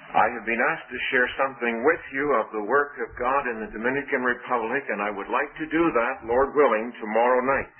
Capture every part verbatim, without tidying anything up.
I have been asked to share something with you of the work of God in the Dominican Republic, and I would like to do that, Lord willing, tomorrow night.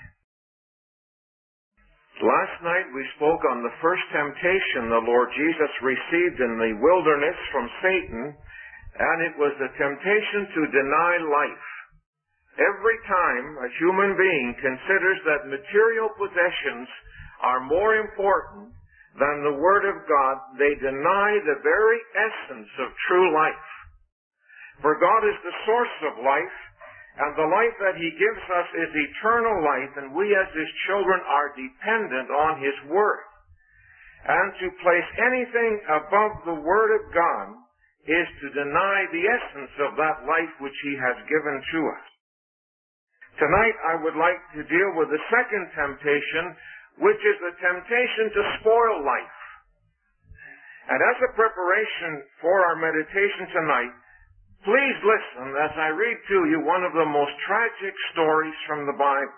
Last night we spoke on the first temptation the Lord Jesus received in the wilderness from Satan, and it was the temptation to deny life. Every time a human being considers that material possessions are more important than the Word of God, they deny the very essence of true life. For God is the source of life, and the life that He gives us is eternal life, and we as His children are dependent on His Word. And to place anything above the Word of God is to deny the essence of that life which He has given to us. Tonight I would like to deal with the second temptation, which is the temptation to spoil life. And as a preparation for our meditation tonight, please listen as I read to you one of the most tragic stories from the Bible.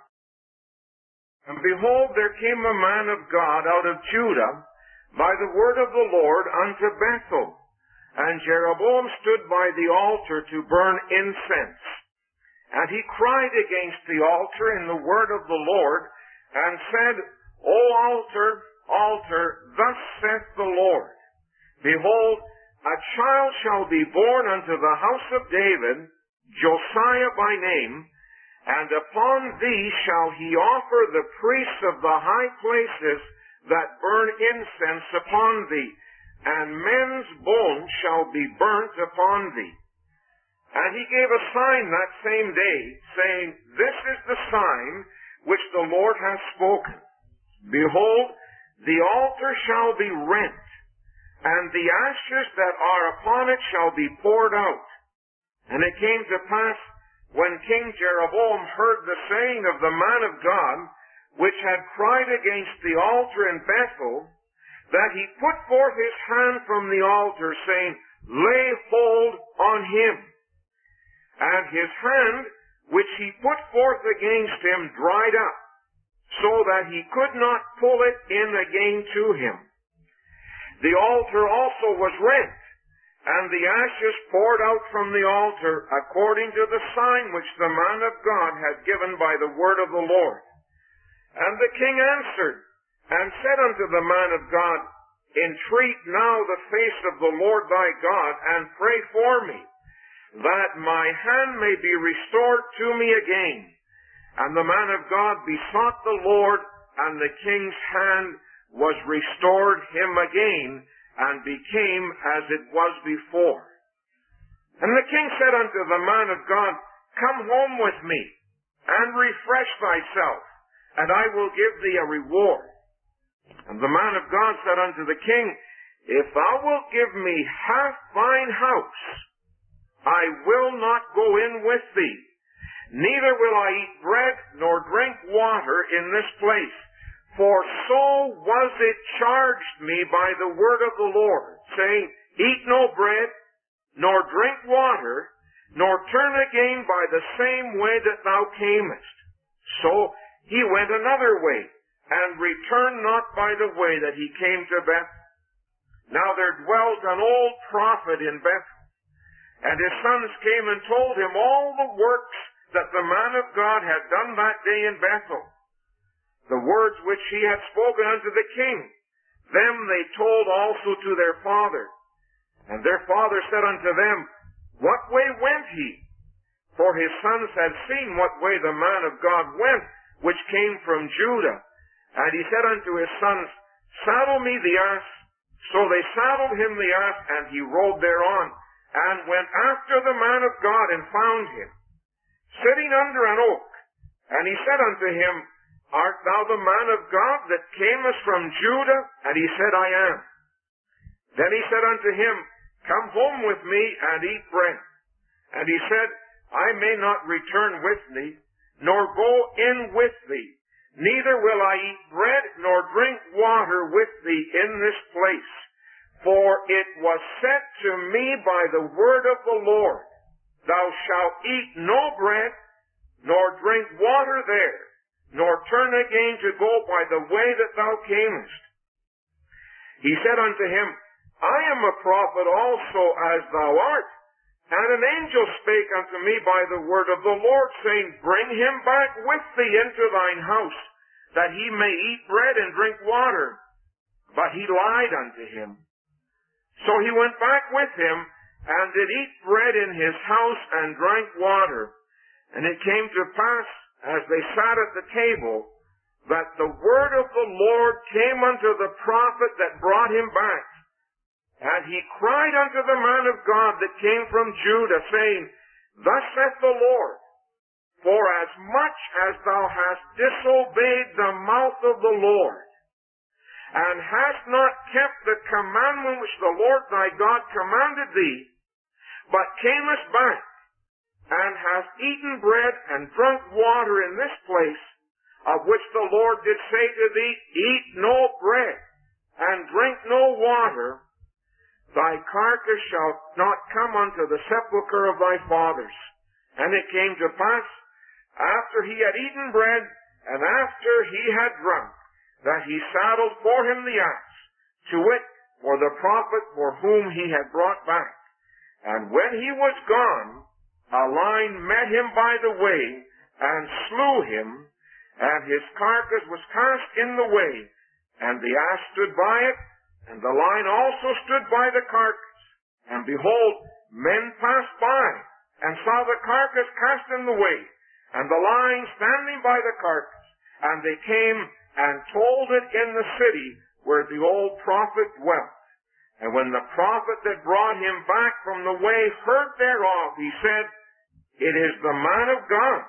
And behold, there came a man of God out of Judah by the word of the Lord unto Bethel. And Jeroboam stood by the altar to burn incense. And he cried against the altar in the word of the Lord, and said, O altar, altar, thus saith the Lord, behold, a child shall be born unto the house of David, Josiah by name, and upon thee shall he offer the priests of the high places that burn incense upon thee, and men's bones shall be burnt upon thee. And he gave a sign that same day, saying, This is the sign which the Lord hath spoken. Behold, the altar shall be rent, and the ashes that are upon it shall be poured out. And it came to pass, when King Jeroboam heard the saying of the man of God, which had cried against the altar in Bethel, that he put forth his hand from the altar, saying, Lay hold on him. And his hand, which he put forth against him, dried up, so that he could not pull it in again to him. The altar also was rent, and the ashes poured out from the altar, according to the sign which the man of God had given by the word of the Lord. And the king answered, and said unto the man of God, Entreat now the face of the Lord thy God, and pray for me, that my hand may be restored to me again. And the man of God besought the Lord, and the king's hand was restored him again, and became as it was before. And the king said unto the man of God, Come home with me, and refresh thyself, and I will give thee a reward. And the man of God said unto the king, If thou wilt give me half thine house, I will not go in with thee. Neither will I eat bread nor drink water in this place. For so was it charged me by the word of the Lord, saying, Eat no bread, nor drink water, nor turn again by the same way that thou camest. So he went another way, and returned not by the way that he came to Bethel. Now there dwelt an old prophet in Bethel, and his sons came and told him all the works that the man of God had done that day in Bethel, the words which he had spoken unto the king. Them they told also to their father. And their father said unto them, What way went he? For his sons had seen what way the man of God went, which came from Judah. And he said unto his sons, Saddle me the ass. So they saddled him the ass, and he rode thereon, and went after the man of God, and found him sitting under an oak. And he said unto him, Art thou the man of God that camest from Judah? And he said, I am. Then he said unto him, Come home with me and eat bread. And he said, I may not return with thee, nor go in with thee. Neither will I eat bread nor drink water with thee in this place. For it was said to me by the word of the Lord, Thou shalt eat no bread, nor drink water there, nor turn again to go by the way that thou camest. He said unto him, I am a prophet also as thou art. And an angel spake unto me by the word of the Lord, saying, Bring him back with thee into thine house, that he may eat bread and drink water. But he lied unto him. So he went back with him, and did eat bread in his house, and drank water. And it came to pass, as they sat at the table, that the word of the Lord came unto the prophet that brought him back. And he cried unto the man of God that came from Judah, saying, Thus saith the Lord, For as much as thou hast disobeyed the mouth of the Lord, and hast not kept the commandment which the Lord thy God commanded thee, but camest back, and hast eaten bread and drunk water in this place, of which the Lord did say to thee, Eat no bread, and drink no water, thy carcass shall not come unto the sepulchre of thy fathers. And it came to pass, after he had eaten bread, and after he had drunk, that he saddled for him the ass, to wit, for the prophet for whom he had brought back. And when he was gone, a lion met him by the way, and slew him, and his carcass was cast in the way, and the ass stood by it, and the lion also stood by the carcass. And behold, men passed by, and saw the carcass cast in the way, and the lion standing by the carcass. And they came and told it in the city where the old prophet dwelt. And when the prophet that brought him back from the way heard thereof, he said, It is the man of God,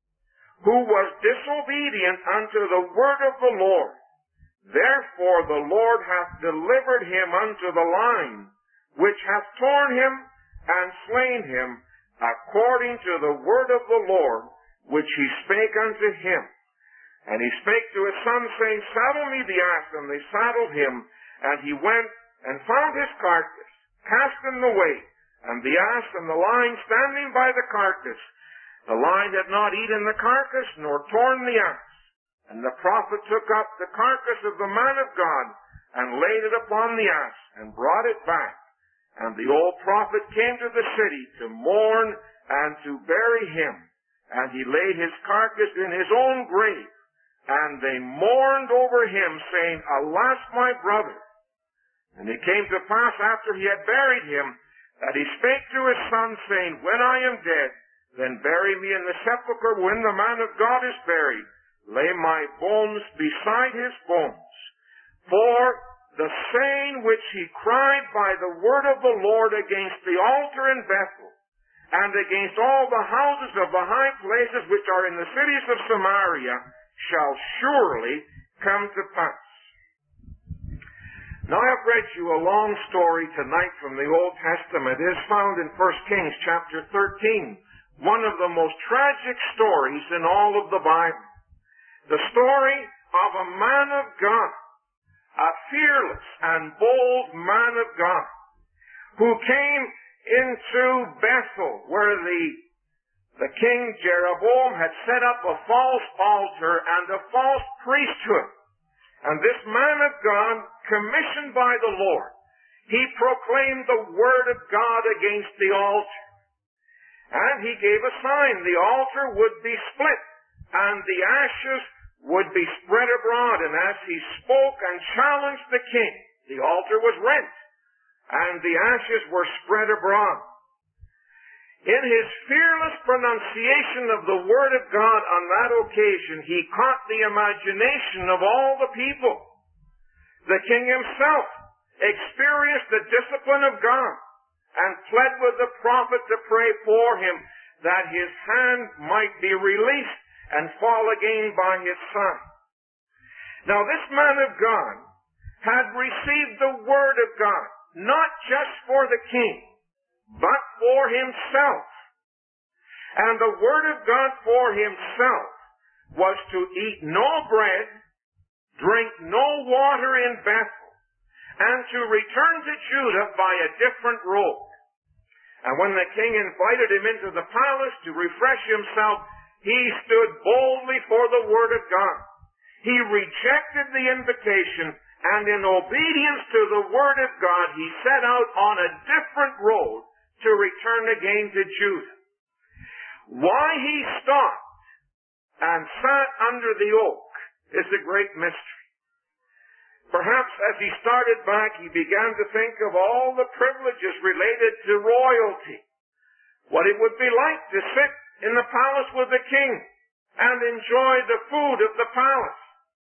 who was disobedient unto the word of the Lord. Therefore the Lord hath delivered him unto the lion, which hath torn him and slain him, according to the word of the Lord, which he spake unto him. And he spake to his son, saying, Saddle me the ass. And they saddled him, and he went and found his carcass, cast in the way, and the ass and the lion standing by the carcass. The lion had not eaten the carcass, nor torn the ass. And the prophet took up the carcass of the man of God, and laid it upon the ass, and brought it back. And the old prophet came to the city to mourn and to bury him. And he laid his carcass in his own grave. And they mourned over him, saying, Alas, my brother! And it came to pass, after he had buried him, that he spake to his son, saying, When I am dead, then bury me in the sepulchre when the man of God is buried. Lay my bones beside his bones. For the saying which he cried by the word of the Lord against the altar in Bethel, and against all the houses of the high places which are in the cities of Samaria, shall surely come to pass. Now I have read you a long story tonight from the Old Testament. It is found in First Kings chapter thirteen, one of the most tragic stories in all of the Bible. The story of a man of God, a fearless and bold man of God, who came into Bethel, where the, the king Jeroboam had set up a false altar and a false priesthood. And this man of God, commissioned by the Lord, he proclaimed the word of God against the altar. And he gave a sign. The altar would be split, and the ashes would be spread abroad. And as he spoke and challenged the king, the altar was rent, and the ashes were spread abroad. In his fearless pronunciation of the word of God on that occasion, he caught the imagination of all the people. The king himself experienced the discipline of God and pled with the prophet to pray for him that his hand might be released and fall again by his side. Now this man of God had received the word of God, not just for the king, but for himself. And the word of God for himself was to eat no bread, drink no water in Bethel, and to return to Judah by a different road. And when the king invited him into the palace to refresh himself, he stood boldly for the word of God. He rejected the invitation and in obedience to the Word of God, he set out on a different road to return again to Judah. Why he stopped and sat under the oak is a great mystery. Perhaps as he started back, he began to think of all the privileges related to royalty. What it would be like to sit in the palace with the king and enjoy the food of the palace.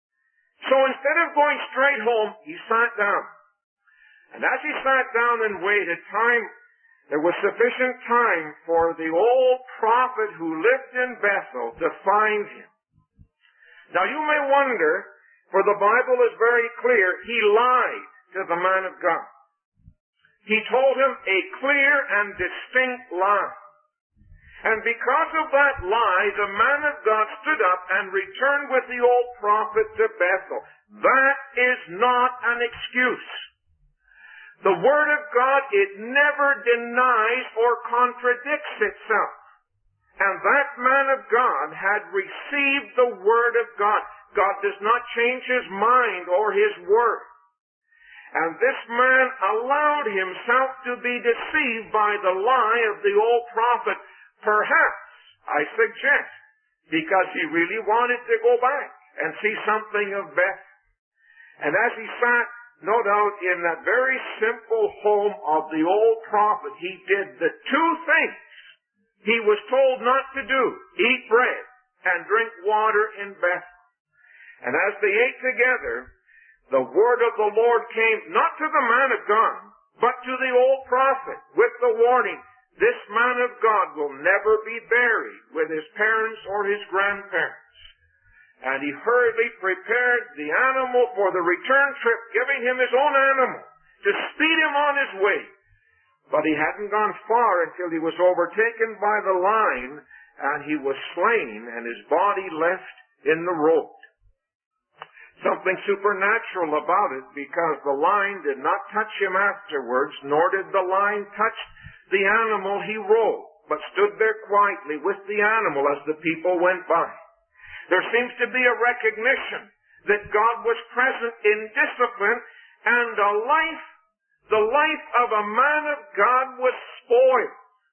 So instead of going straight home, he sat down. And as he sat down and waited, time, there was sufficient time for the old prophet who lived in Bethel to find him. Now you may wonder, for the Bible is very clear, he lied to the man of God. He told him a clear and distinct lie. And because of that lie, the man of God stood up and returned with the old prophet to Bethel. That is not an excuse. The Word of God, it never denies or contradicts itself. And that man of God had received the Word of God. God does not change his mind or his word. And this man allowed himself to be deceived by the lie of the old prophet. Perhaps, I suggest, because he really wanted to go back and see something of Bethel. And as he sat, no doubt, in that very simple home of the old prophet, he did the two things he was told not to do: eat bread and drink water in Bethel. And as they ate together, the word of the Lord came not to the man of God, but to the old prophet with the warning, this man of God will never be buried with his parents or his grandparents. And he hurriedly prepared the animal for the return trip, giving him his own animal to speed him on his way. But he hadn't gone far until he was overtaken by the lion, and he was slain, and his body left in the road. Something supernatural about it, because the lion did not touch him afterwards, nor did the lion touch the animal he rode, but stood there quietly with the animal as the people went by. There seems to be a recognition that God was present in discipline, and a life, the life of a man of God was spoiled.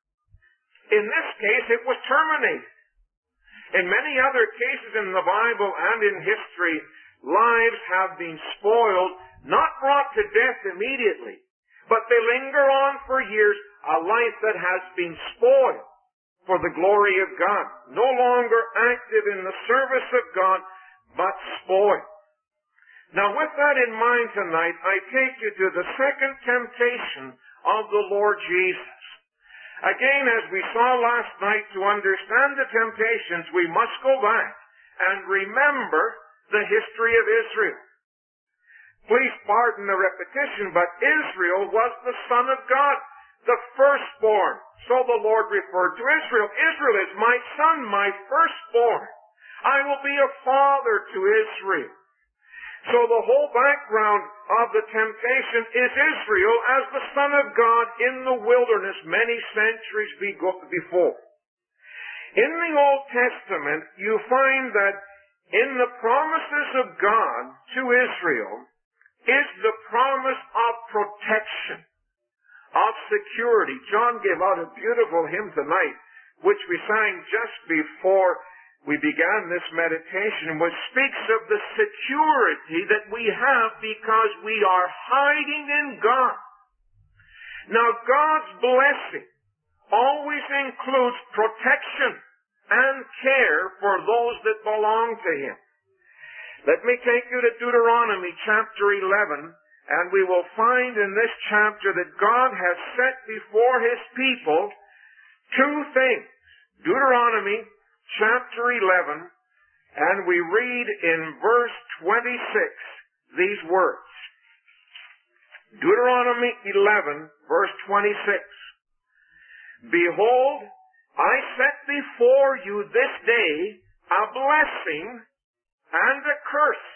In this case, it was terminated. In many other cases in the Bible and in history, lives have been spoiled, not brought to death immediately, but they linger on for years, a life that has been spoiled for the glory of God, no longer active in the service of God, but spoiled. Now with that in mind tonight, I take you to the second temptation of the Lord Jesus. Again, as we saw last night, to understand the temptations, we must go back and remember the history of Israel. Please pardon the repetition, but Israel was the son of God, the firstborn. So the Lord referred to Israel. Israel is my son, my firstborn. I will be a father to Israel. So the whole background of the temptation is Israel as the son of God in the wilderness many centuries before. In the Old Testament, you find that in the promises of God to Israel is the promise of protection, of security. John gave out a beautiful hymn tonight, which we sang just before we began this meditation, which speaks of the security that we have because we are hiding in God. Now, God's blessing always includes protection and care for those that belong to Him. Let me take you to Deuteronomy chapter eleven, and we will find in this chapter that God has set before His people two things. Deuteronomy chapter eleven, and we read in verse twenty-six these words. Deuteronomy eleven, verse twenty-six. Behold, I set before you this day a blessing and a curse.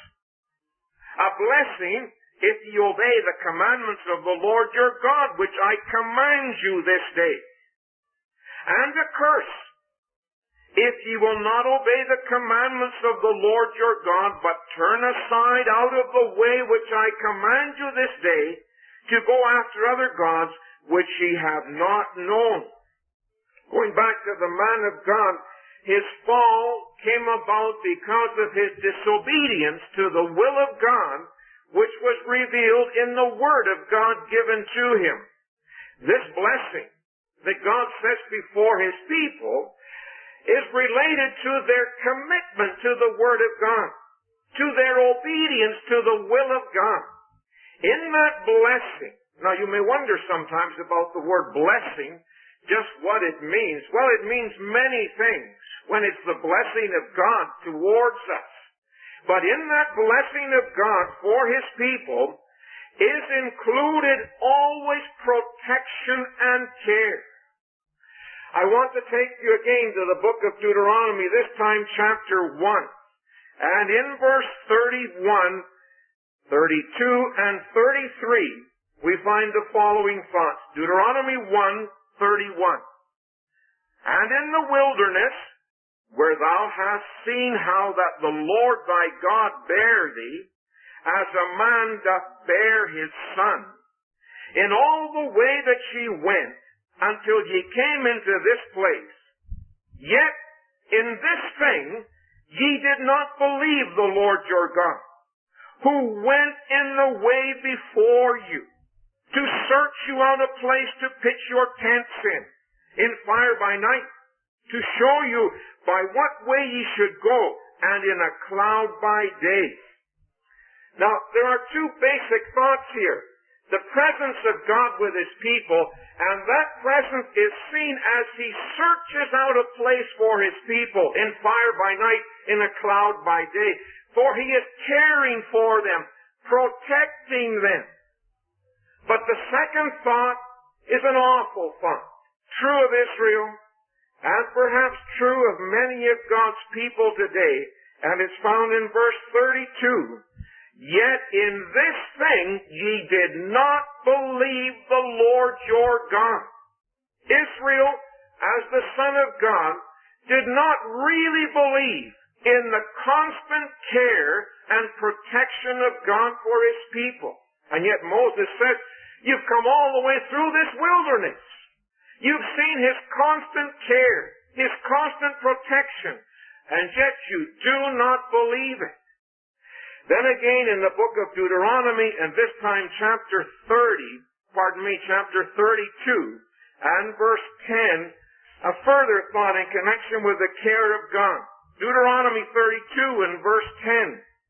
A blessing if ye obey the commandments of the Lord your God, which I command you this day. And a curse if ye will not obey the commandments of the Lord your God, but turn aside out of the way which I command you this day, to go after other gods which ye have not known. Going back to the man of God, his fall came about because of his disobedience to the will of God, which was revealed in the Word of God given to him. This blessing that God sets before His people is related to their commitment to the Word of God, to their obedience to the will of God. In that blessing, now you may wonder sometimes about the word blessing, just what it means. Well, it means many things when it's the blessing of God towards us. But in that blessing of God for His people is included always protection and care. I want to take you again to the book of Deuteronomy, this time chapter one. And in verse thirty-one, thirty-two, and thirty-three, we find the following thoughts. Deuteronomy one, thirty-one. And in the wilderness, where thou hast seen how that the Lord thy God bare thee, as a man doth bear his son, in all the way that ye went, until ye came into this place, yet in this thing ye did not believe the Lord your God, who went in the way before you, to search you out a place to pitch your tents in, in fire by night, to show you by what way ye should go, and in a cloud by day. Now, there are two basic thoughts here. The presence of God with His people, and that presence is seen as He searches out a place for His people, in fire by night, in a cloud by day. For He is caring for them, protecting them. But the second thought is an awful thought, true of Israel, and perhaps true of many of God's people today, and it's found in verse thirty-two. Yet in this thing ye did not believe the Lord your God. Israel, as the Son of God, did not really believe in the constant care and protection of God for His people. And yet Moses says, you've come all the way through this wilderness. You've seen His constant care, His constant protection, and yet you do not believe it. Then again in the book of Deuteronomy, and this time chapter thirty, pardon me, chapter thirty-two, and verse ten, a further thought in connection with the care of God. Deuteronomy thirty-two and verse ten.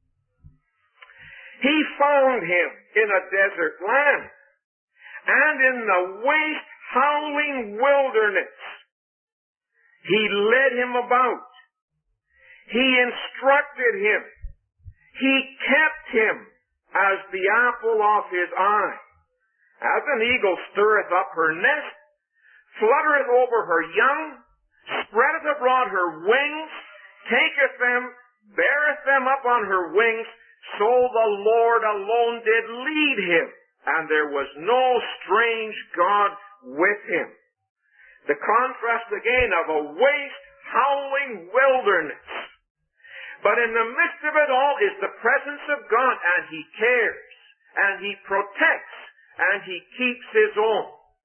He found him in a desert land, and in the waste howling wilderness. He led him about. He instructed him. He kept him as the apple of his eye. As an eagle stirreth up her nest, fluttereth over her young, spreadeth abroad her wings, taketh them, beareth them up on her wings, so the Lord alone did lead him, and there was no strange God with him. The contrast again of a waste, howling wilderness. But in the midst of it all is the presence of God, and He cares, and He protects, and He keeps His own.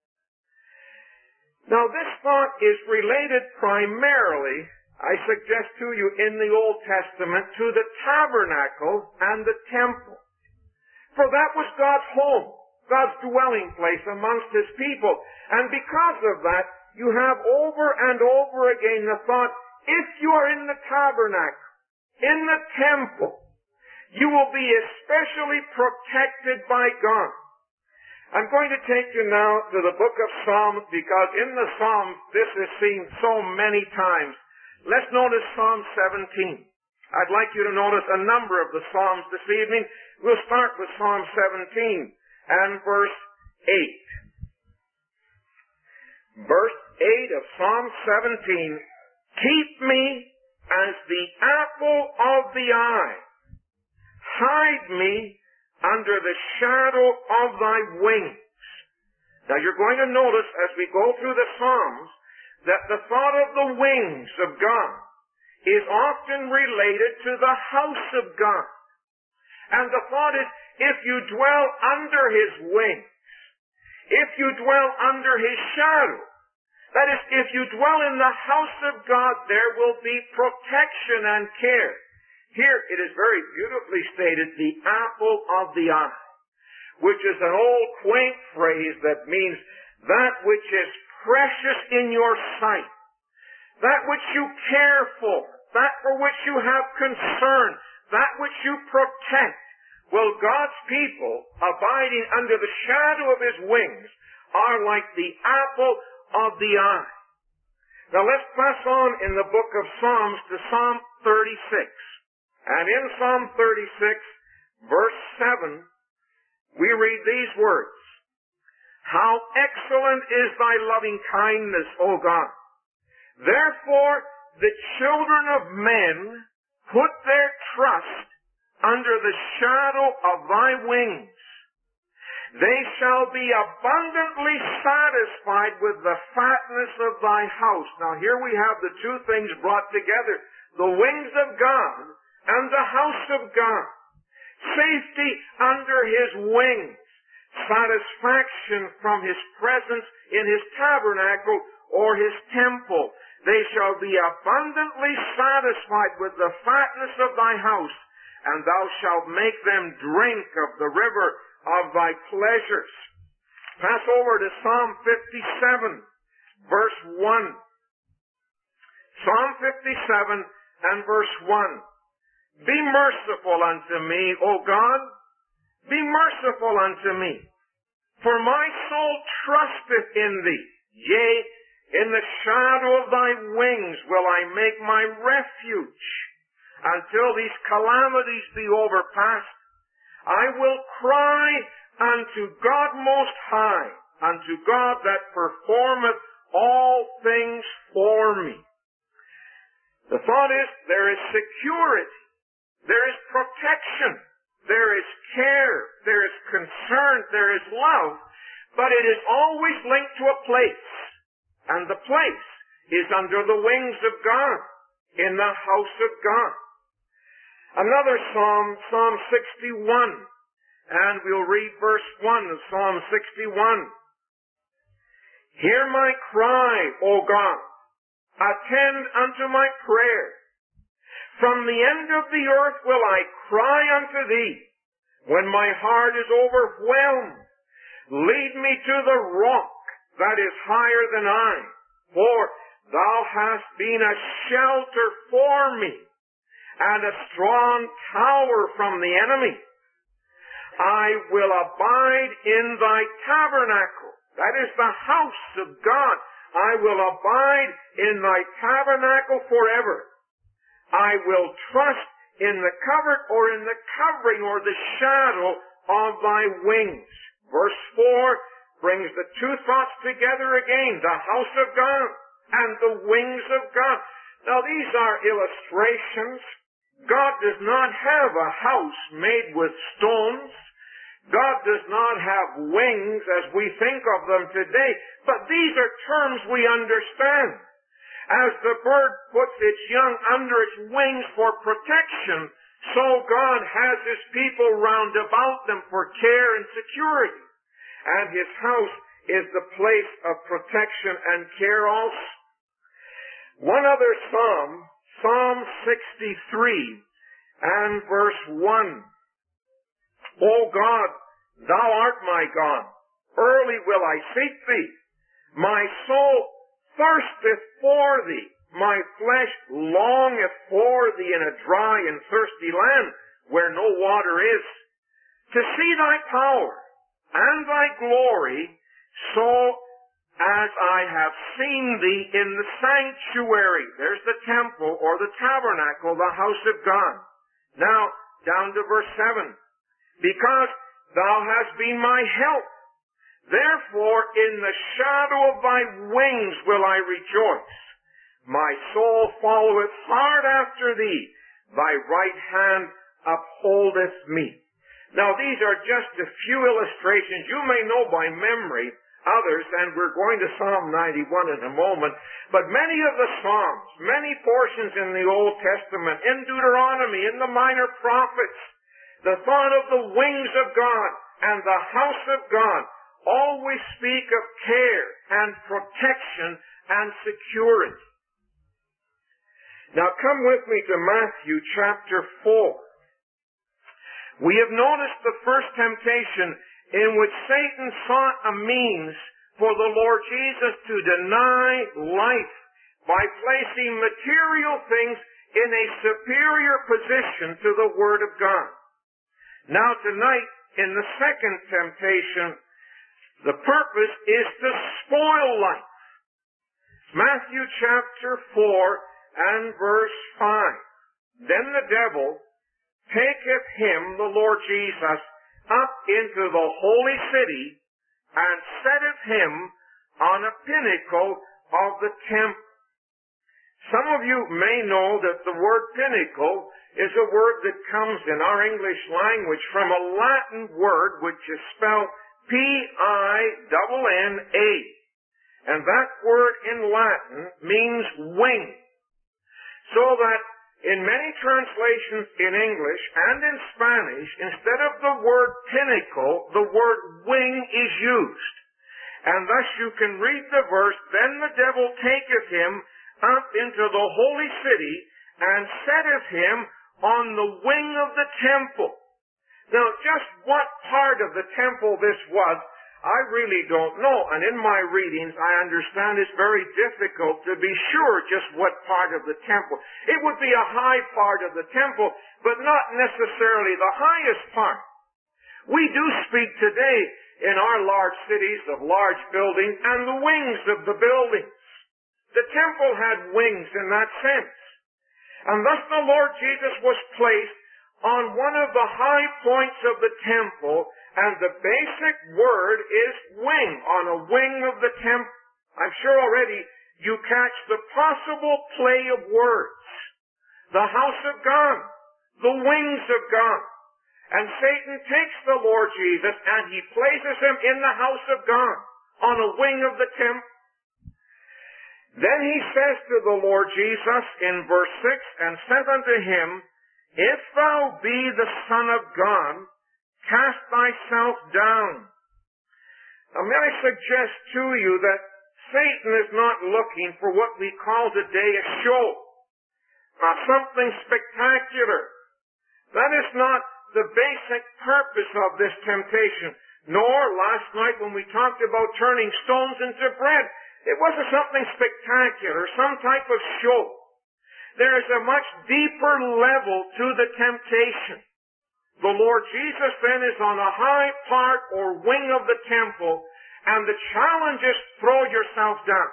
Now this thought is related primarily, I suggest to you, in the Old Testament to the tabernacle and the temple. For that was God's home, God's dwelling place amongst His people. And because of that, you have over and over again the thought, if you are in the tabernacle, in the temple, you will be especially protected by God. I'm going to take you now to the book of Psalms, because in the Psalms this is seen so many times. Let's notice Psalm seventeen. I'd like you to notice a number of the Psalms this evening. We'll start with Psalm seventeen and verse eight. Verse eight of Psalm seventeen, keep me as the apple of the eye. Hide me under the shadow of thy wings. Now you're going to notice as we go through the Psalms that the thought of the wings of God is often related to the house of God. And the thought is, if you dwell under His wings, if you dwell under His shadow, that is, if you dwell in the house of God, there will be protection and care. Here it is very beautifully stated, the apple of the eye, which is an old quaint phrase that means that which is precious in your sight, that which you care for, that for which you have concern, that which you protect. Well, God's people, abiding under the shadow of His wings, are like the apple of the eye. Now let's pass on in the book of Psalms to Psalm thirty-six. And in Psalm thirty-six, verse seven, we read these words, "How excellent is thy loving kindness, O God! Therefore the children of men put their trust under the shadow of thy wings. They shall be abundantly satisfied with the fatness of thy house." Now here we have the two things brought together, the wings of God and the house of God. Safety under His wings, satisfaction from His presence in His tabernacle or His temple. They shall be abundantly satisfied with the fatness of thy house, and thou shalt make them drink of the river of thy pleasures. Pass over to Psalm fifty-seven, verse one. Psalm fifty-seven and verse one. "Be merciful unto me, O God, be merciful unto me, for my soul trusteth in thee. Yea, in the shadow of thy wings will I make my refuge. Until these calamities be overpast, I will cry unto God Most High, unto God that performeth all things for me." The thought is, there is security, there is protection, there is care, there is concern, there is love, but it is always linked to a place. And the place is under the wings of God, in the house of God. Another psalm, Psalm sixty-one, and we'll read verse one of Psalm sixty-one. "Hear my cry, O God, attend unto my prayer. From the end of the earth will I cry unto thee, when my heart is overwhelmed. Lead me to the rock that is higher than I, for thou hast been a shelter for me, and a strong tower from the enemy. I will abide in thy tabernacle." That is the house of God. "I will abide in thy tabernacle forever. I will trust in the covert," or in the covering or the shadow of thy wings. Verse four brings the two thoughts together again, the house of God and the wings of God. Now these are illustrations. God does not have a house made with stones. God does not have wings as we think of them today, but these are terms we understand. As the bird puts its young under its wings for protection, so God has His people round about them for care and security. And His house is the place of protection and care also. One other psalm, Psalm sixty-three and verse one. "O God, thou art my God. Early will I seek thee. My soul thirsteth for thee. My flesh longeth for thee in a dry and thirsty land, where no water is, to see thy power and thy glory, so as I have seen thee in the sanctuary." There's the temple or the tabernacle, the house of God. Now, down to verse seven. "Because thou hast been my help, therefore in the shadow of thy wings will I rejoice. My soul followeth hard after thee, thy right hand upholdeth me." Now these are just a few illustrations you may know by memory others, and we're going to Psalm ninety-one in a moment, but many of the Psalms, many portions in the Old Testament, in Deuteronomy, in the minor prophets, the thought of the wings of God and the house of God always speak of care and protection and security. Now come with me to Matthew chapter four. We have noticed the first temptation in which Satan sought a means for the Lord Jesus to deny life by placing material things in a superior position to the Word of God. Now tonight, in the second temptation, the purpose is to spoil life. Matthew chapter four and verse five. Then the devil taketh him, the Lord Jesus, up into the holy city, and setteth him on a pinnacle of the temple. Some of you may know that the word pinnacle is a word that comes in our English language from a Latin word which is spelled P I N N A. And that word in Latin means wing. So that in many translations in English and in Spanish, instead of the word pinnacle, the word wing is used. And thus you can read the verse, then the devil taketh him up into the holy city, and setteth him on the wing of the temple. Now, just what part of the temple this was, I really don't know. And in my readings, I understand it's very difficult to be sure just what part of the temple. It would be a high part of the temple, but not necessarily the highest part. We do speak today in our large cities of large buildings and the wings of the buildings. The temple had wings in that sense. And thus the Lord Jesus was placed on one of the high points of the temple, and the basic word is wing, on a wing of the temple. I'm sure already you catch the possible play of words. The house of God, the wings of God. And Satan takes the Lord Jesus and he places him in the house of God, on a wing of the temple. Then he says to the Lord Jesus in verse six, and saith unto him, If thou be the Son of God, cast thyself down. Now may I suggest to you that Satan is not looking for what we call today a show, uh, something spectacular. That is not the basic purpose of this temptation. Nor last night when we talked about turning stones into bread, it wasn't something spectacular, some type of show. There is a much deeper level to the temptation. The Lord Jesus then is on a high part or wing of the temple, and the challenge is throw yourself down.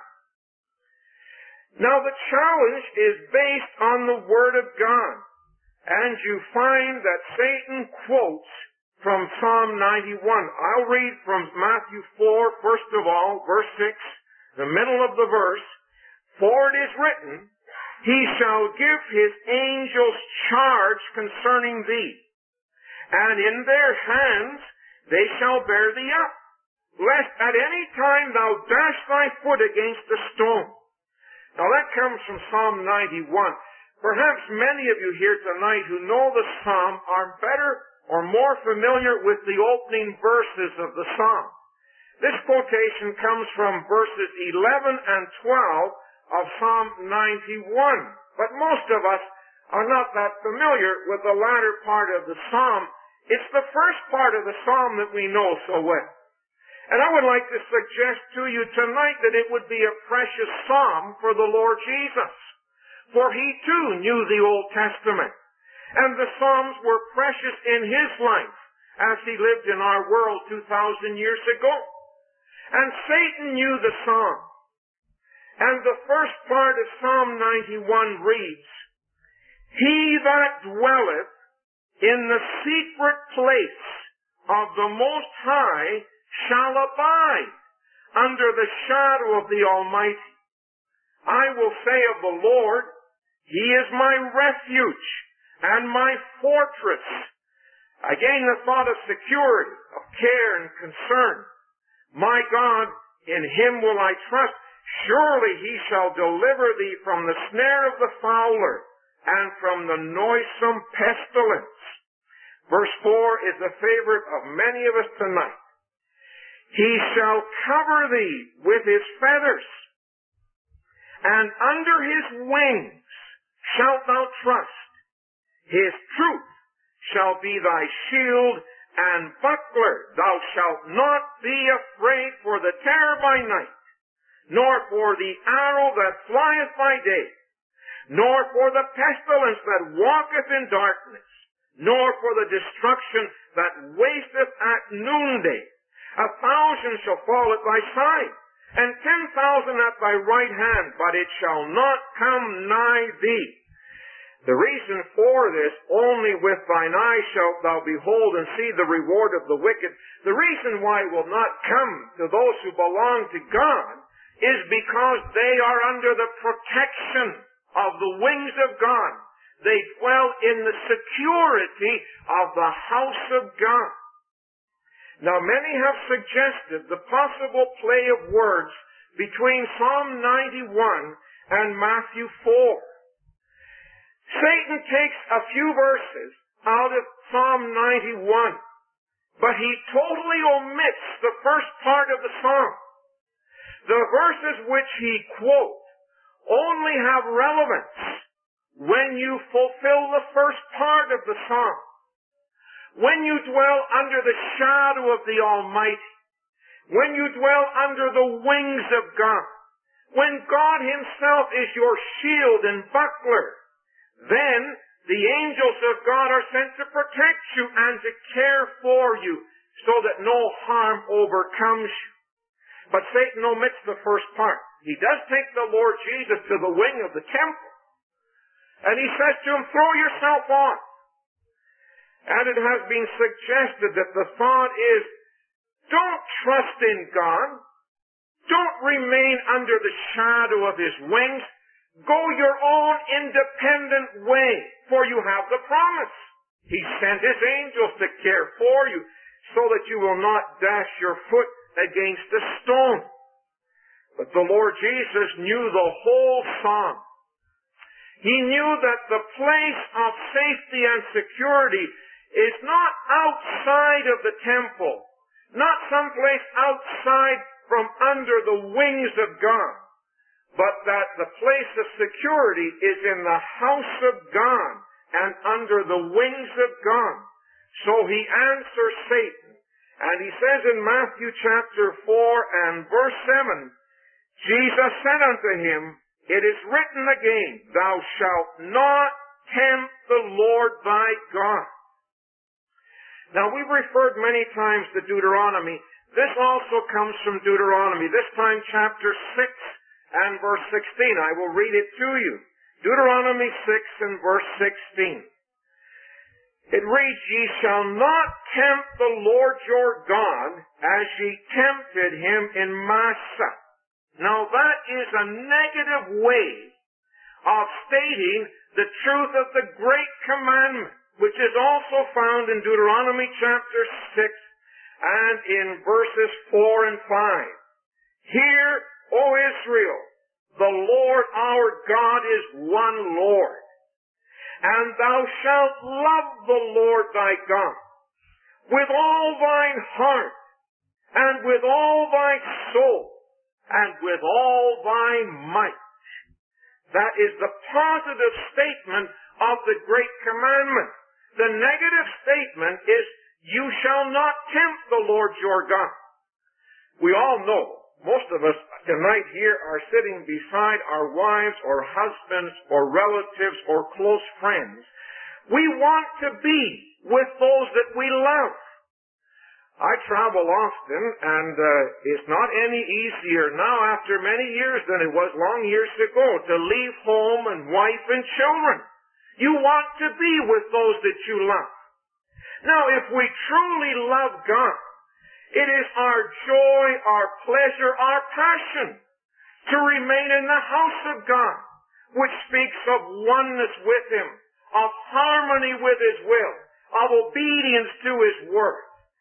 Now the challenge is based on the Word of God, and you find that Satan quotes from Psalm ninety-one. I'll read from Matthew four, first of all, verse six, the middle of the verse. For it is written, He shall give His angels charge concerning thee, and in their hands they shall bear thee up, lest at any time thou dash thy foot against a stone. Now that comes from Psalm ninety-one. Perhaps many of you here tonight who know the Psalm are better or more familiar with the opening verses of the Psalm. This quotation comes from verses eleven and twelve of Psalm ninety-one. But most of us are not that familiar with the latter part of the Psalm. It's the first part of the Psalm that we know so well. And I would like to suggest to you tonight that it would be a precious Psalm for the Lord Jesus. For He too knew the Old Testament. And the Psalms were precious in His life as He lived in our world two thousand years ago. And Satan knew the Psalm. And the first part of Psalm ninety-one reads, He that dwelleth in the secret place of the Most High shall abide under the shadow of the Almighty. I will say of the Lord, He is my refuge and my fortress. Again, the thought of security, of care and concern. My God, in him will I trust. Surely he shall deliver thee from the snare of the fowler and from the noisome pestilence. Verse four is a favorite of many of us tonight. He shall cover thee with his feathers, and under his wings shalt thou trust. His truth shall be thy shield and buckler. Thou shalt not be afraid for the terror by night, nor for the arrow that flieth by day, nor for the pestilence that walketh in darkness, nor for the destruction that wasteth at noonday. A thousand shall fall at thy side, and ten thousand at thy right hand, but it shall not come nigh thee. The reason for this, only with thine eyes shalt thou behold and see the reward of the wicked. The reason why it will not come to those who belong to God is because they are under the protection of the wings of God. They dwell in the security of the house of God. Now, many have suggested the possible play of words between Psalm ninety-one and Matthew four. Satan takes a few verses out of Psalm ninety-one, but he totally omits the first part of the psalm. The verses which he quotes only have relevance when you fulfill the first part of the psalm. When you dwell under the shadow of the Almighty, when you dwell under the wings of God, when God himself is your shield and buckler, then the angels of God are sent to protect you and to care for you so that no harm overcomes you. But Satan omits the first part. He does take the Lord Jesus to the wing of the temple, and he says to him, throw yourself on. And it has been suggested that the thought is, don't trust in God. Don't remain under the shadow of his wings. Go your own independent way, for you have the promise. He sent his angels to care for you, so that you will not dash your foot against a stone. But the Lord Jesus knew the whole psalm. He knew that the place of safety and security is not outside of the temple, not someplace outside from under the wings of God, but that the place of security is in the house of God and under the wings of God. So he answers Satan, and he says in Matthew chapter four and verse seven, Jesus said unto him, it is written again, thou shalt not tempt the Lord thy God. Now, we've referred many times to Deuteronomy. This also comes from Deuteronomy, this time chapter six and verse sixteen. I will read it to you. Deuteronomy six and verse sixteen. It reads, ye shall not tempt the Lord your God as ye tempted him in Massah. Now, that is a negative way of stating the truth of the great commandment, which is also found in Deuteronomy chapter six and in verses four and five. Hear, O Israel, the Lord our God is one Lord. And thou shalt love the Lord thy God with all thine heart, and with all thy soul, and with all thy might. That is the positive statement of the great commandment. The negative statement is, you shall not tempt the Lord your God. We all know, most of us tonight here are sitting beside our wives or husbands or relatives or close friends. We want to be with those that we love. I travel often, and uh, it's not any easier now after many years than it was long years ago to leave home and wife and children. You want to be with those that you love. Now, if we truly love God, it is our joy, our pleasure, our passion to remain in the house of God, which speaks of oneness with him, of harmony with his will, of obedience to his word.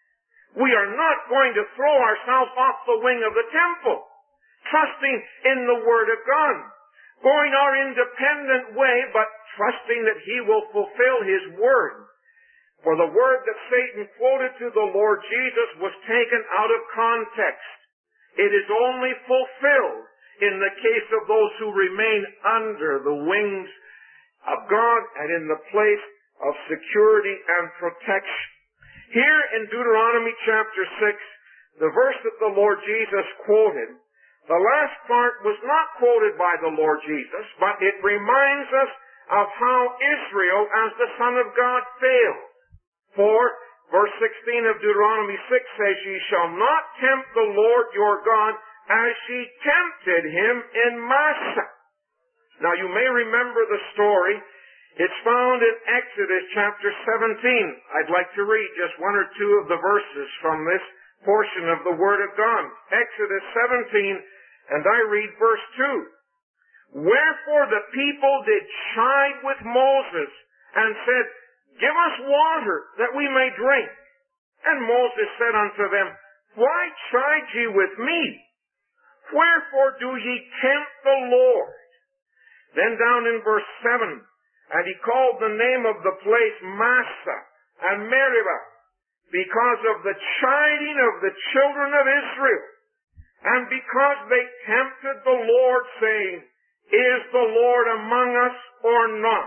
We are not going to throw ourselves off the wing of the temple, trusting in the Word of God, going our independent way, but trusting that He will fulfill His Word. For the word that Satan quoted to the Lord Jesus was taken out of context. It is only fulfilled in the case of those who remain under the wings of God and in the place of security and protection. Here in Deuteronomy chapter six, the verse that the Lord Jesus quoted, the last part was not quoted by the Lord Jesus, but it reminds us of how Israel as the Son of God failed. For, verse sixteen of Deuteronomy six says, Ye shall not tempt the Lord your God as ye tempted him in Massah. Now you may remember the story. It's found in Exodus chapter seventeen. I'd like to read just one or two of the verses from this portion of the Word of God. Exodus seventeen, and I read verse two. Wherefore the people did chide with Moses, and said, Give us water, that we may drink. And Moses said unto them, Why chide ye with me? Wherefore do ye tempt the Lord? Then down in verse seven, And he called the name of the place Massah and Meribah, because of the chiding of the children of Israel, and because they tempted the Lord, saying, Is the Lord among us or not?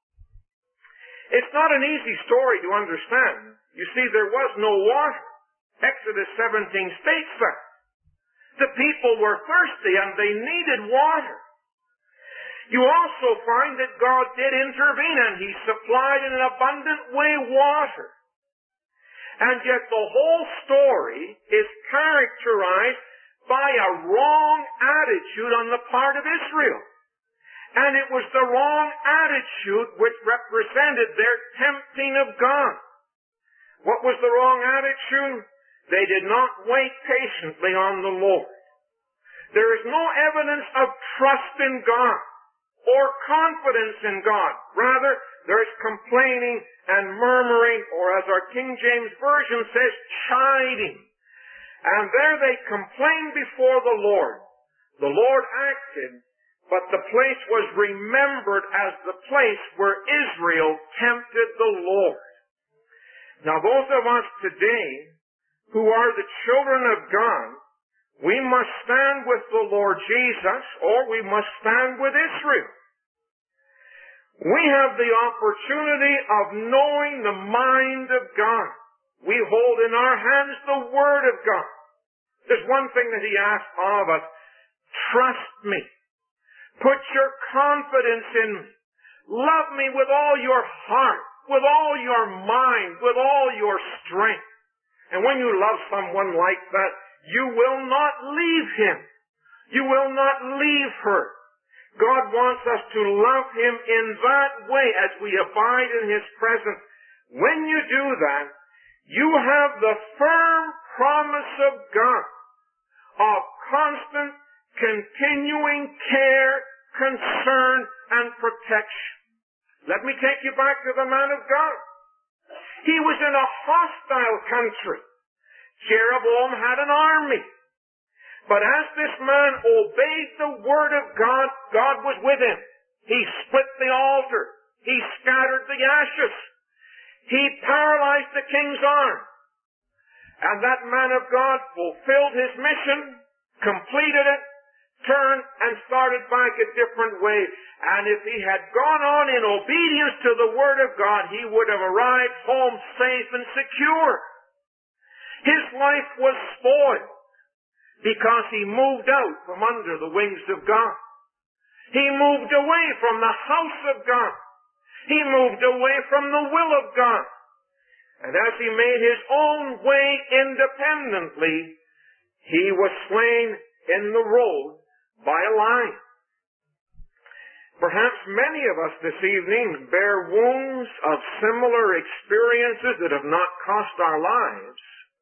It's not an easy story to understand. You see, there was no water. Exodus seventeen states that. The people were thirsty and they needed water. You also find that God did intervene and He supplied in an abundant way water. And yet the whole story is characterized by a wrong attitude on the part of Israel. And it was the wrong attitude which represented their tempting of God. What was the wrong attitude? They did not wait patiently on the Lord. There is no evidence of trust in God or confidence in God. Rather, there is complaining and murmuring, or as our King James Version says, chiding. And there they complained before the Lord. The Lord acted, but the place was remembered as the place where Israel tempted the Lord. Now those of us today who are the children of God, we must stand with the Lord Jesus, or we must stand with Israel. We have the opportunity of knowing the mind of God. We hold in our hands the Word of God. There's one thing that He asks of us. Trust me. Put your confidence in me. Love me with all your heart, with all your mind, with all your strength. And when you love someone like that, you will not leave him. You will not leave her. God wants us to love Him in that way as we abide in His presence. When you do that, you have the firm promise of God of constant, continuing care, concern, and protection. Let me take you back to the man of God. He was in a hostile country. Jeroboam had an army. But as this man obeyed the Word of God, God was with him. He split the altar. He scattered the ashes. He paralyzed the king's arm. And that man of God fulfilled his mission, completed it, turned and started back a different way. And if he had gone on in obedience to the Word of God, he would have arrived home safe and secure. His life was spoiled because he moved out from under the wings of God. He moved away from the house of God. He moved away from the will of God. And as he made his own way independently, he was slain in the road by a lion. Perhaps many of us this evening bear wounds of similar experiences that have not cost our lives,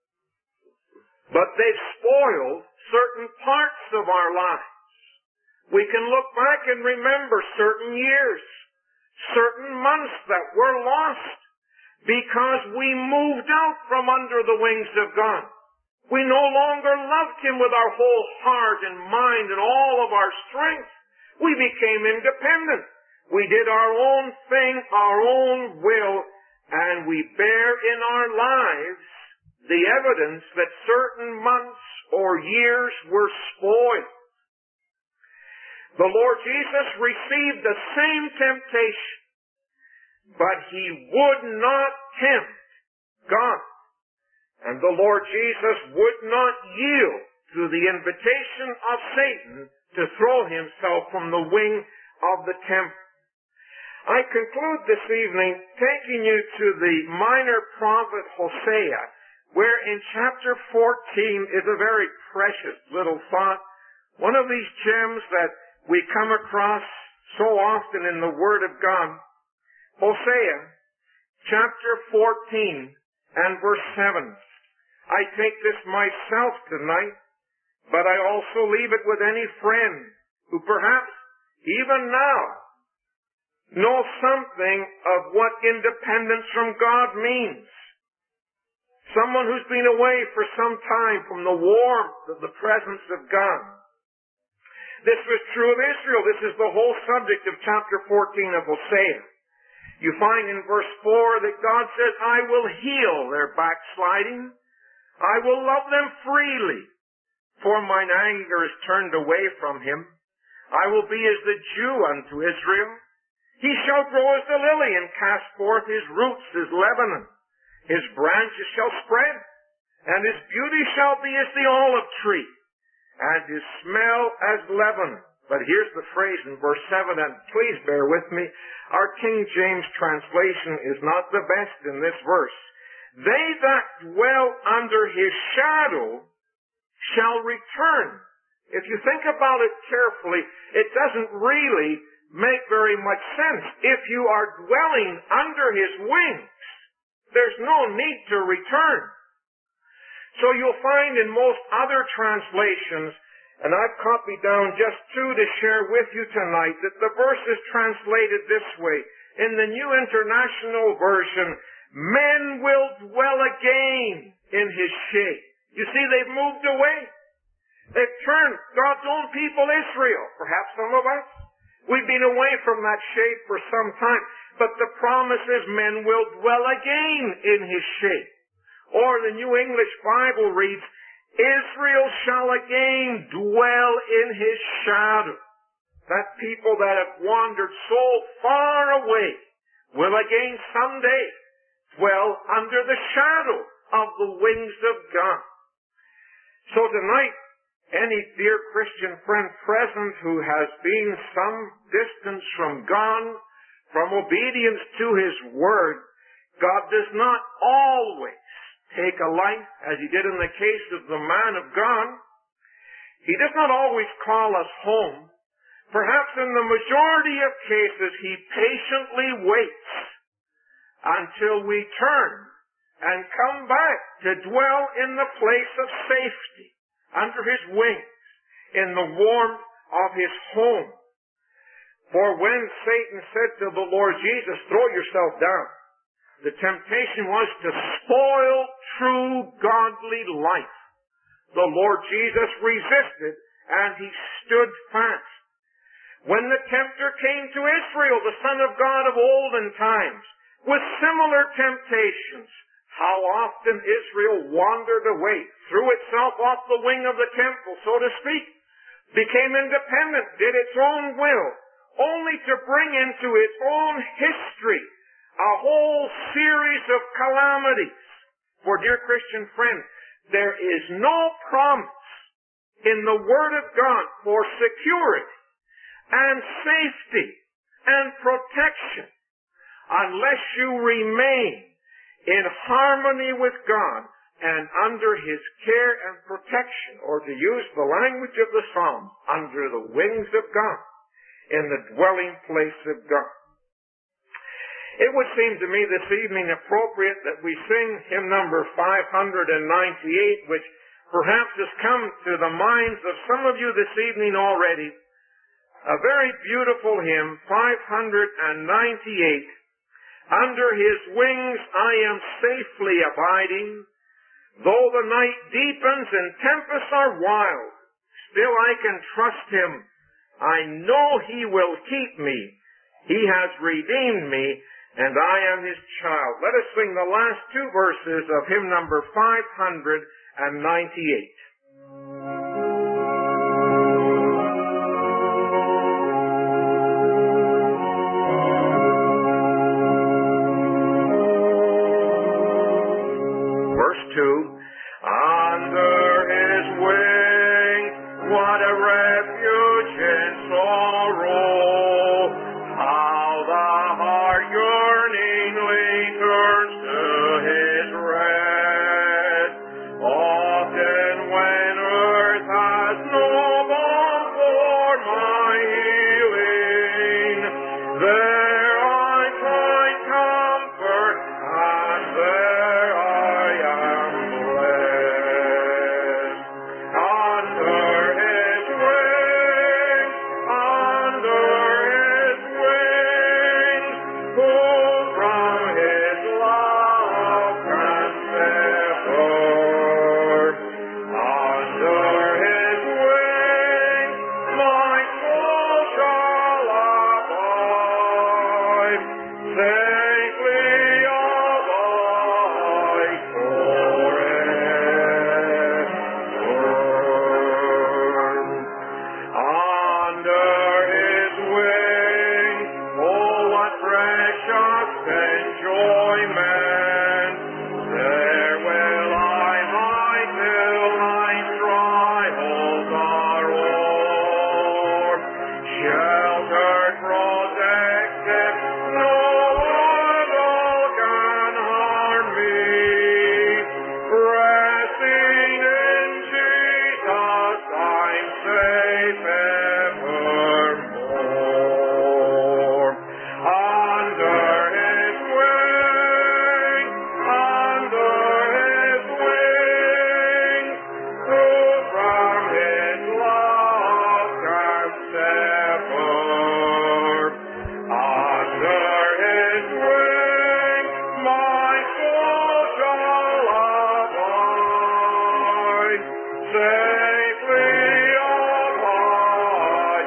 but they've spoiled certain parts of our lives. We can look back and remember certain years, certain months that were lost, because we moved out from under the wings of God. We no longer loved Him with our whole heart and mind and all of our strength. We became independent. We did our own thing, our own will, and we bear in our lives the evidence that certain months or years were spoiled. The Lord Jesus received the same temptation, but He would not tempt God. And the Lord Jesus would not yield to the invitation of Satan to throw Himself from the wing of the temple. I conclude this evening taking you to the minor prophet Hosea, where in chapter fourteen is a very precious little thought, one of these gems that we come across so often in the Word of God. Hosea, chapter fourteen and verse seven. I take this myself tonight, but I also leave it with any friend who perhaps even now knows something of what independence from God means. Someone who's been away for some time from the warmth of the presence of God. This was true of Israel. This is the whole subject of chapter fourteen of Hosea. You find in verse four that God says, I will heal their backsliding. I will love them freely, for mine anger is turned away from him. I will be as the Jew unto Israel. He shall grow as the lily and cast forth his roots as Lebanon. His branches shall spread, and his beauty shall be as the olive tree, and his smell as Lebanon. But here's the phrase in verse seven, and please bear with me. Our King James translation is not the best in this verse. They that dwell under his shadow shall return. If you think about it carefully, it doesn't really make very much sense. If you are dwelling under his wings, there's no need to return. So you'll find in most other translations, and I've copied down just two to share with you tonight, that the verse is translated this way. In the New International Version, men will dwell again in his shade. You see, they've moved away. They've turned God's own people, Israel, perhaps some of us. We've been away from that shade for some time. But the promise is men will dwell again in his shade. Or the New English Bible reads, Israel shall again dwell in his shadow. That people that have wandered so far away will again someday dwell under the shadow of the wings of God. So tonight, any dear Christian friend present who has been some distance from God, from obedience to his word, God does not always take a life as he did in the case of the man of God. He does not always call us home. Perhaps in the majority of cases, he patiently waits until we turn and come back to dwell in the place of safety, under his wings, in the warmth of his home. For when Satan said to the Lord Jesus, throw yourself down, the temptation was to spoil true godly life. The Lord Jesus resisted and he stood fast. When the tempter came to Israel, the Son of God of olden times, with similar temptations, how often Israel wandered away, threw itself off the wing of the temple, so to speak, became independent, did its own will, only to bring into its own history a whole series of calamities. For, dear Christian friend, there is no promise in the Word of God for security and safety and protection unless you remain in harmony with God and under his care and protection, or to use the language of the Psalm, under the wings of God, in the dwelling place of God. It would seem to me this evening appropriate that we sing hymn number five hundred ninety-eight, which perhaps has come to the minds of some of you this evening already. A very beautiful hymn, five hundred ninety-eight. Under his wings I am safely abiding. Though the night deepens and tempests are wild, still I can trust him. I know he will keep me. He has redeemed me, and I am his child. Let us sing the last two verses of hymn number five hundred ninety-eight. Verse two, under his wing, what a refuge in sorrow, how the heart yearningly turns to his rest. Often when earth has no balm for my healing, there I find comfort, and there I am blessed. Under his wings, under his wings, who from his love can sever? Under his wings, my soul shall abide, safely abide forever. Under his wings, oh, what precious enjoyment! There will I hide till my trials are o'er. Sheltered, protected, no evil can harm me. Resting in Jesus, I'm safe evermore. Under his wing, under his wing, who from his love can sever? Under his wing, my soul shall abide, safely abide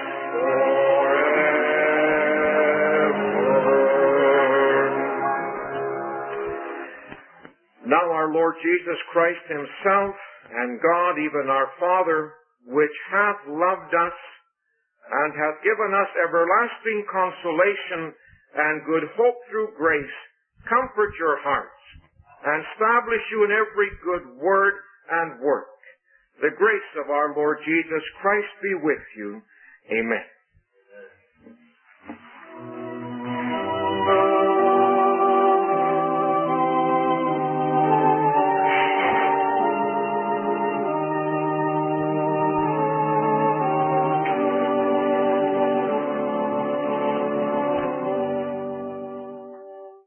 forever. Now our Lord Jesus Christ himself, and God, even our Father, which hath loved us, and hath given us everlasting consolation and good hope through grace, comfort your hearts, and establish you in every good word and work. The grace of our Lord Jesus Christ be with you. Amen.